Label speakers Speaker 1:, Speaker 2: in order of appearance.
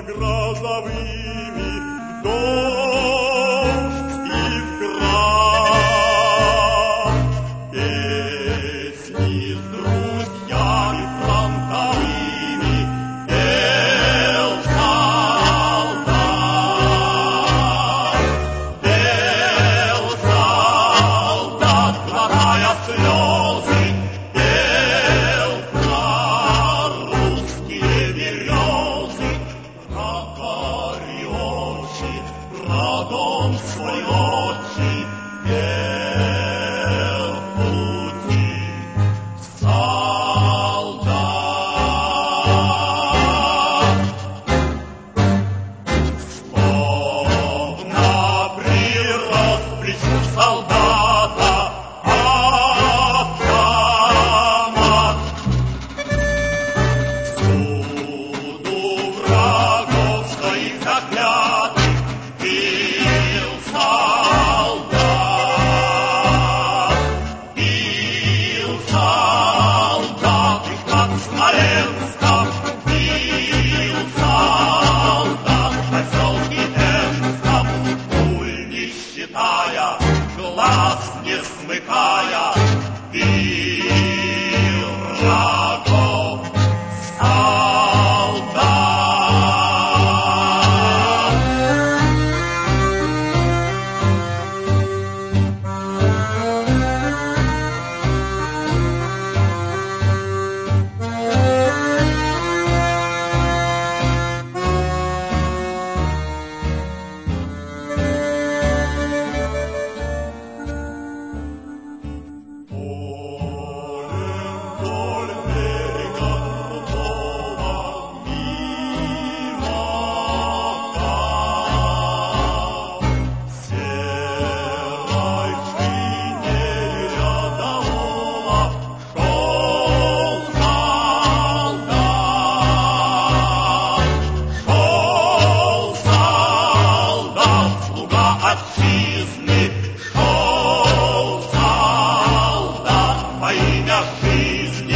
Speaker 1: грозовыми, в дождь и в град. Песни с друзьями фронтовыми пел солдат, глотая слезы, пел про русские березы, про горечи, про дом свой отчий, пел в пути солдат. Словно прирос в плечу солдата автомат. Всюду врагов своих заклятых бил солдат. Бил солдат, и под Смоленском бил солдат. В поселке Энском, пуль не считая, глаз не смыкая, бил врагов солдат. Вдоль берега крутого мимо вдаль, серой шинели рядового шел солдат, слуга отчизны, шел солдат во имя жизни.